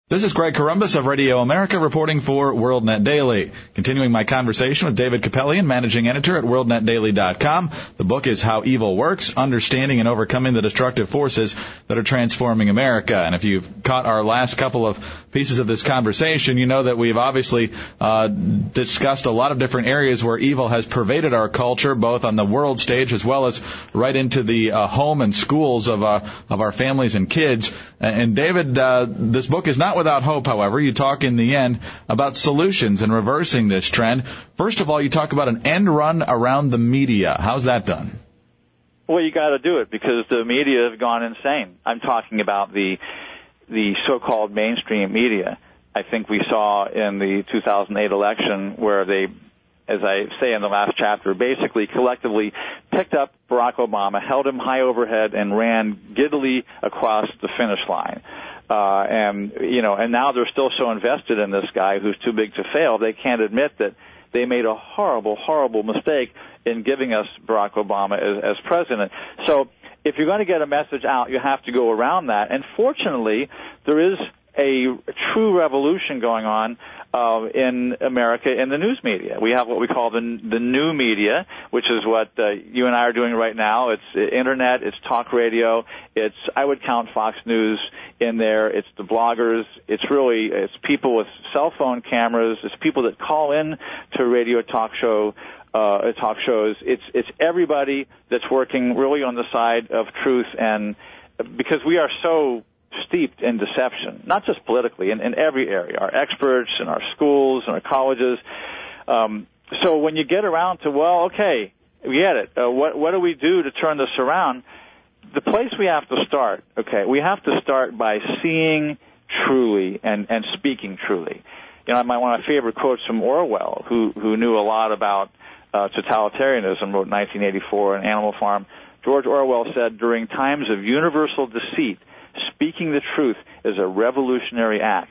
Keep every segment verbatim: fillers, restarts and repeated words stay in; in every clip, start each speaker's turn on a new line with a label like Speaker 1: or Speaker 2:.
Speaker 1: This is Greg Corombos of Radio America reporting for WorldNet Daily. Continuing my conversation with David Capellian, managing editor at world net daily dot com. The book is How Evil Works, Understanding and Overcoming the Destructive Forces that Are Transforming America. And if you've caught our last couple of pieces of this conversation, you know that we've obviously uh, discussed a lot of different areas where evil has pervaded our culture, both on the world stage as well as right into the uh, home and schools of, uh, of our families and kids. And David, uh, this book is not without hope, however. You talk in the end about solutions and reversing this trend. First of all, you talk about an end run around the media. How's that done?
Speaker 2: Well, you got to do it because the media have gone insane. I'm talking about the the so-called mainstream media. I think we saw in the two thousand eight election where they, as I say in the last chapter, basically collectively picked up Barack Obama, held him high overhead, and ran giddily across the finish line. Uh, and, you know, and now they're still so invested in this guy who's too big to fail, they can't admit that they made a horrible, horrible mistake in giving us Barack Obama as, as president. So if you're going to get a message out, you have to go around that. And fortunately, there is a true revolution going on uh, in America in the news media. We have what we call the the new media, which is what uh, you and I are doing right now. It's internet, it's talk radio, it's I would count Fox News in there. It's the bloggers. It's really it's people with cell phone cameras. It's people that call in to radio talk show uh, talk shows. It's it's everybody that's working really on the side of truth, and because we are so steeped in deception, not just politically, in, in every area, our experts in our schools and our colleges. Um, so when you get around to, well, okay, we get it. Uh, what, what do we do to turn this around? The place we have to start, okay, we have to start by seeing truly and, and speaking truly. You know, my, one of my favorite quotes from Orwell, who, who knew a lot about uh, totalitarianism, wrote nineteen eighty-four, an Animal Farm. George Orwell said, during times of universal deceit, speaking the truth is a revolutionary act.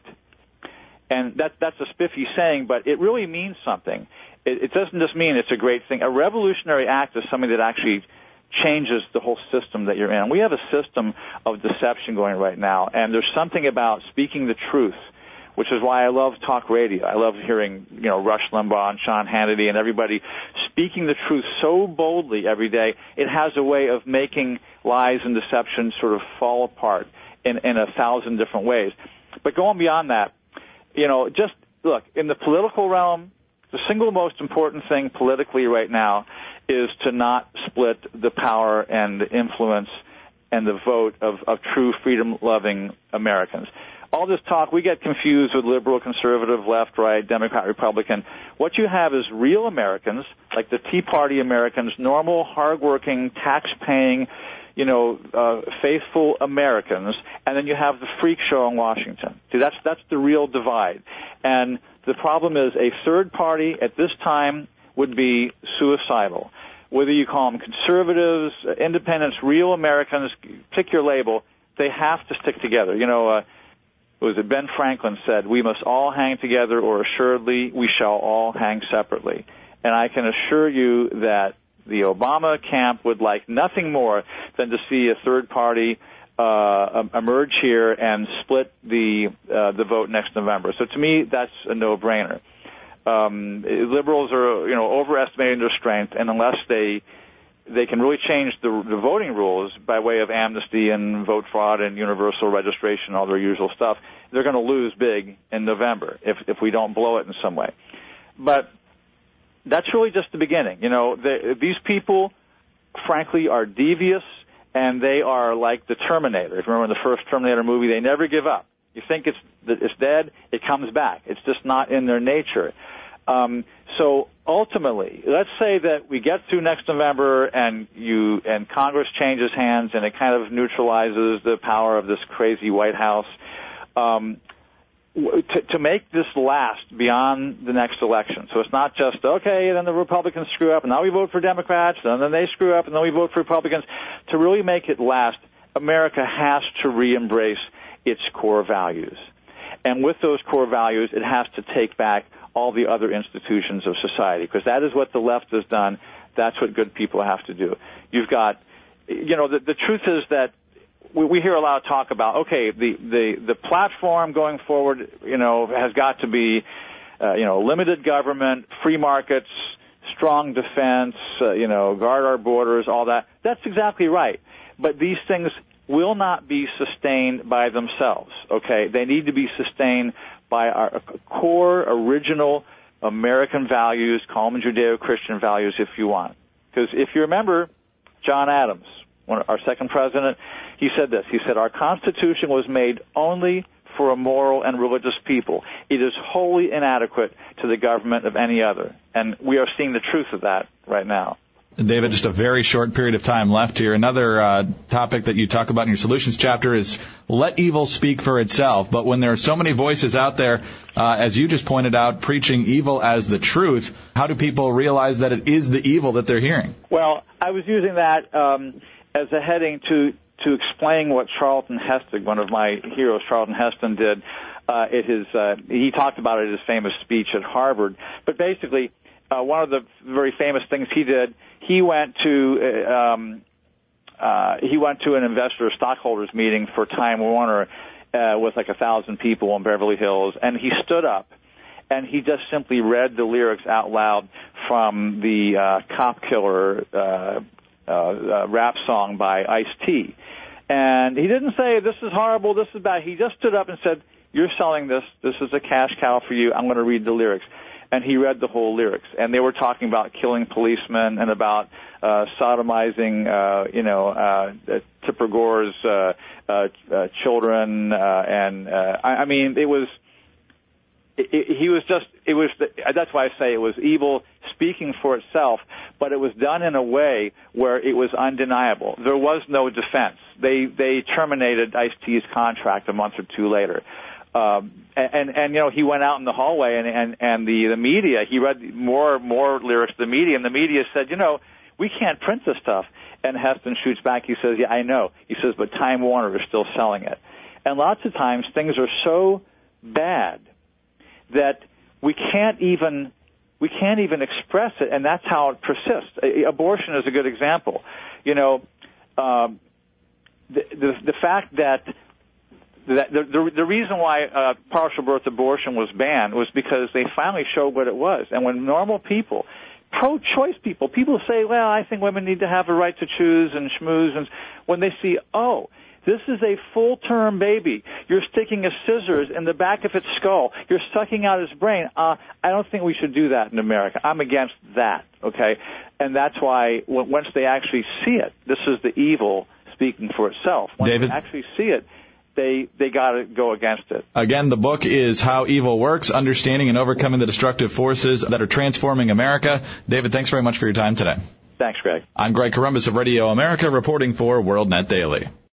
Speaker 2: And that, that's a spiffy saying, but it really means something. It, it doesn't just mean it's a great thing. A revolutionary act is something that actually changes the whole system that you're in. We have a system of deception going right now, and there's something about speaking the truth, which is why I love talk radio. I love hearing, you know, Rush Limbaugh and Sean Hannity and everybody speaking the truth so boldly every day. It has a way of making lies and deception sort of fall apart in, in a thousand different ways. But going beyond that, you know, just look, in the political realm, the single most important thing politically right now is to not split the power and the influence and the vote of, of true freedom-loving Americans. All this talk, we get confused with liberal, conservative, left, right, Democrat, Republican. What you have is real Americans, like the Tea Party Americans, normal, hardworking, tax-paying, you know, uh, faithful Americans, and then you have the freak show in Washington. See, that's that's the real divide. And the problem is a third party at this time would be suicidal. Whether you call them conservatives, independents, real Americans, pick your label, they have to stick together. You know, uh, was it Ben Franklin said, we must all hang together or assuredly we shall all hang separately. And I can assure you that the Obama camp would like nothing more than to see a third party uh, emerge here and split the uh, the vote next November. So to me, that's a no-brainer. Um, liberals are, you know, overestimating their strength, and unless they they can really change the, the voting rules by way of amnesty and vote fraud and universal registration, all their usual stuff, they're going to lose big in November if if we don't blow it in some way. But that's really just the beginning. You know, they, these people, frankly, are devious, and they are like the Terminator. If you remember in the first Terminator movie, they never give up. You think it's it's dead, it comes back. It's just not in their nature. Um, so ultimately, let's say that we get through next November and you and Congress changes hands and it kind of neutralizes the power of this crazy White House. Um, to, to make this last beyond the next election. So it's not just, okay, then the Republicans screw up and now we vote for Democrats and then they screw up and then we vote for Republicans. To really make it last, America has to re-embrace its core values. And with those core values, it has to take back all the other institutions of society, because that is what the left has done. That's what good people have to do. You've got, you know, the, the truth is that we, we hear a lot of talk about, okay, the, the, the platform going forward, you know, has got to be, uh, you know, limited government, free markets, strong defense, uh, you know, guard our borders, all that. That's exactly right. But these things will not be sustained by themselves, okay? They need to be sustained by our core, original American values, call them Judeo-Christian values if you want. Because if you remember, John Adams, one, our second president, he said this. He said, our Constitution was made only for a moral and religious people. It is wholly inadequate to the government of any other. And we are seeing the truth of that right now.
Speaker 1: David, just a very short period of time left here. Another uh, topic that you talk about in your solutions chapter is let evil speak for itself. But when there are so many voices out there, uh, as you just pointed out, preaching evil as the truth, how do people realize that it is the evil that they're hearing?
Speaker 2: Well, I was using that um, as a heading to, to explain what Charlton Heston, one of my heroes, Charlton Heston, did. Uh, it his, uh, he talked about it in his famous speech at Harvard. But basically, uh, one of the very famous things he did, he went to uh, um, uh, he went to an investor stockholders meeting for Time Warner uh, with like a thousand people in Beverly Hills, and he stood up and he just simply read the lyrics out loud from the uh, Cop Killer uh, uh, uh, rap song by Ice-T. And he didn't say, this is horrible, this is bad. He just stood up and said, you're selling this, this is a cash cow for you, I'm going to read the lyrics. And he read the whole lyrics. And they were talking about killing policemen and about uh, sodomizing, uh, you know, uh, Tipper Gore's uh, uh, uh, children. Uh, and, uh, I, I mean, it was, it, it, he was just, it was, the, that's why I say it was evil speaking for itself, but it was done in a way where it was undeniable. There was no defense. They, they terminated Ice-T's contract a month or two later. Um, and, and, you know, he went out in the hallway and, and, and the, the media, he read more, more lyrics to the media, and the media said, you know, we can't print this stuff. And Heston shoots back. He says, yeah, I know. He says, but Time Warner is still selling it. And lots of times things are so bad that we can't even, we can't even express it, and that's how it persists. Abortion is a good example. You know, um, the, the, the fact that The, the, the reason why uh, partial birth abortion was banned was because they finally showed what it was. And when normal people, pro-choice people, people say, well, I think women need to have a right to choose and schmooze, and when they see, oh, this is a full-term baby, you're sticking a scissors in the back of its skull, you're sucking out its brain, uh, I don't think we should do that in America. I'm against that, okay? And that's why w- once they actually see it, this is the evil speaking for itself. Once
Speaker 1: David?
Speaker 2: they actually see it, they they got to go against it.
Speaker 1: Again, the book is How Evil Works, Understanding and Overcoming the Destructive Forces that are Transforming America. David, thanks very much for your time today.
Speaker 2: Thanks, Greg.
Speaker 1: I'm Greg Corombos of Radio America, reporting for WorldNet Daily.